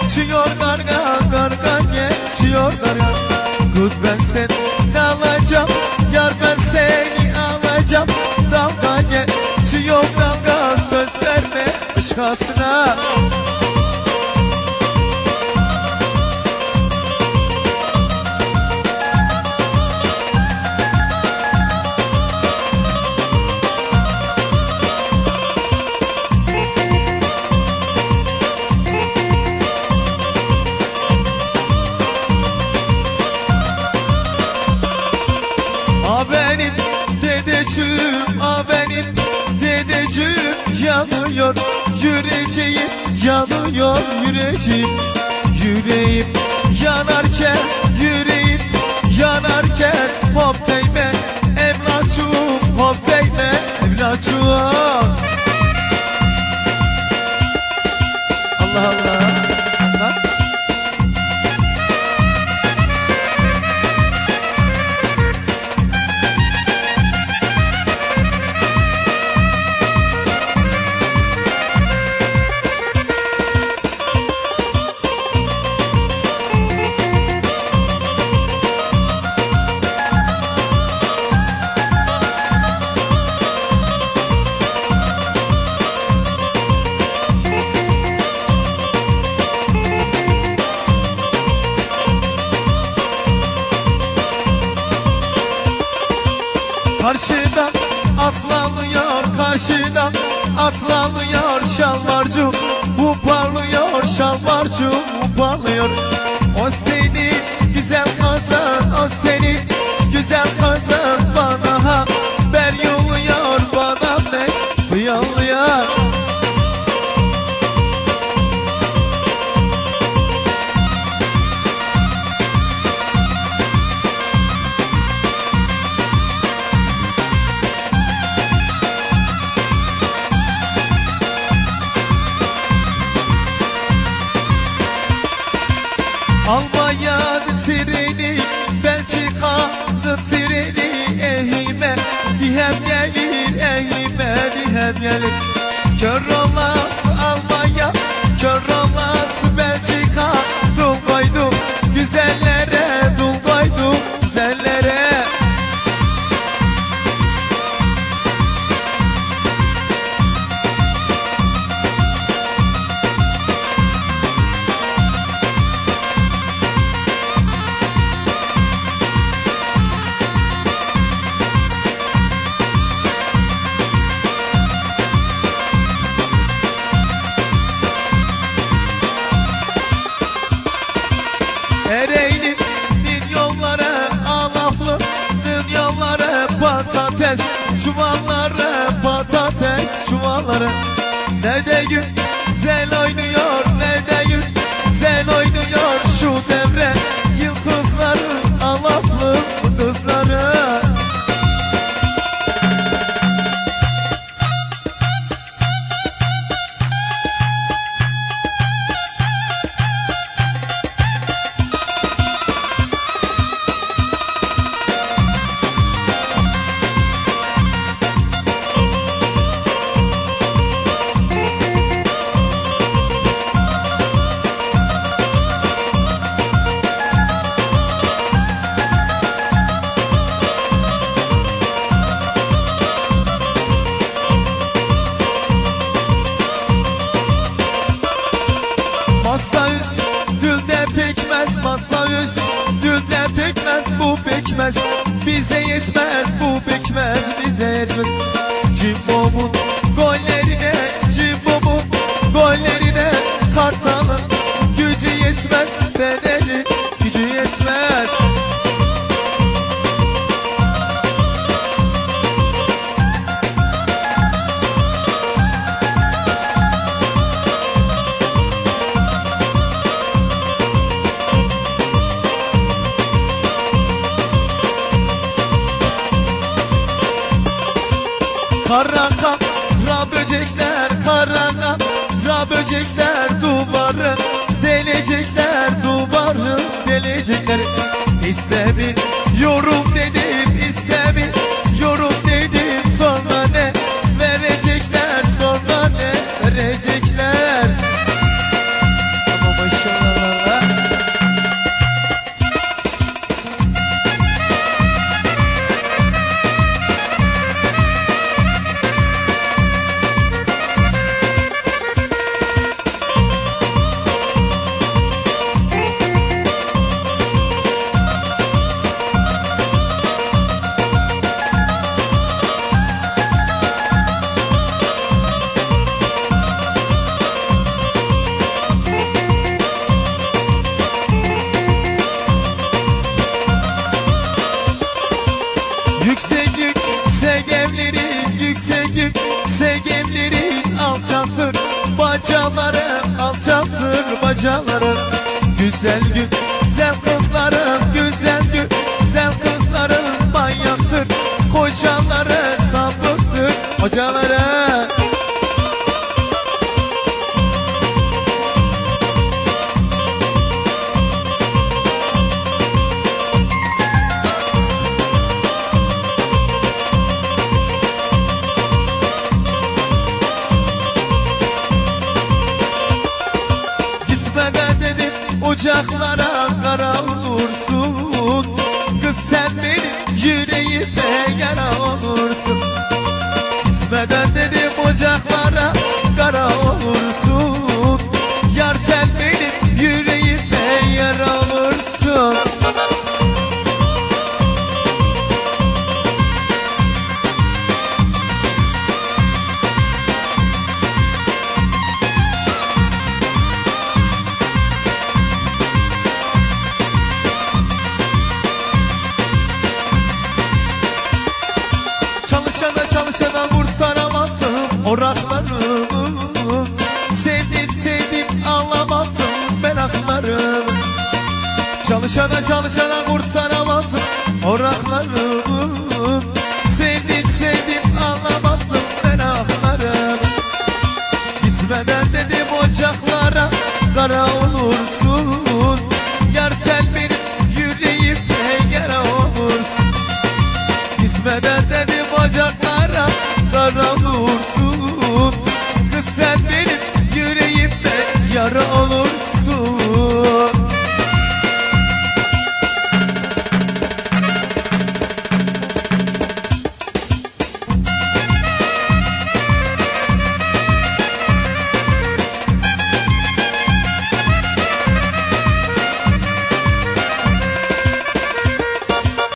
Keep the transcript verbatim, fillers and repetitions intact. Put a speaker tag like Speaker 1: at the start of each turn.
Speaker 1: geçiyor karga, karga geçiyor karga. Kız ben seni alacağım, yar ben seni alacağım. Dalga geçiyor dalga, söz verme başkasına. A benim dedeciğim, a benim dedeciğim yanıyor, yüreğim yanıyor, yüreğim. Yüreğim yanarken, yüreğim yanarken, hop değme evlatçığım, hop değme evlatçığım. Allah Allah. Allah. Karşıdan aslanıyor, karşıdan aslanıyor, şalvarcım bu parlıyor, şalvarcım bu parlıyor. O seni güzel kızın, o seni güzel kızın, bana haber yolluyor, bana mektup yolluyor. Almanya'nın sireni, Belçika'nın sireni, ehime dihem gelir, ehime dihem gelir. Kör olmaz Almanya, kör olmaz Belçika, dul koydum güzellere, dul koydum güzellere. Ereğli'nin yolları alaflı, yolları patates çuvalları, patates çuvalları. Ne de güzel oynuyor, ne de güzel oynuyor şu devre yıldızları, alaflı kızları. Masa üstünde pekmez, masa üstünde pekmez, bu pekmez bize yetmez, bu pekmez bize yetmez. Cimbom'un gollerine, Cimbom'un gollerine, Kartal'ın gücü yetmez, Fener'in gücü yetmez. Kara kara böcekler, kara kara böcekler duvarı delecekler, duvarı delecekler. İstemiyorum dedim, istemiyorum dedim, sonra ne verecekler, sonra ne verecekler. Ama maşallah. Kocalarım alçaltır bacalarım. Güzel güzel kızlarım, güzel güzel kızlarım manyaktır. Kocaları sapıktır, hocaları. Ocaklara kara olursun. Kız sen benim yüreğimde yara olursun. Gitmeden dedim ocaklara kara olursun. Yar sen benim yüreğimde yara olursun. Çalışana çalışana vursaramazsın oraklarımı. Sevdim sevdim ağlamazsın meraklarım. Çalışana çalışana vursaramazsın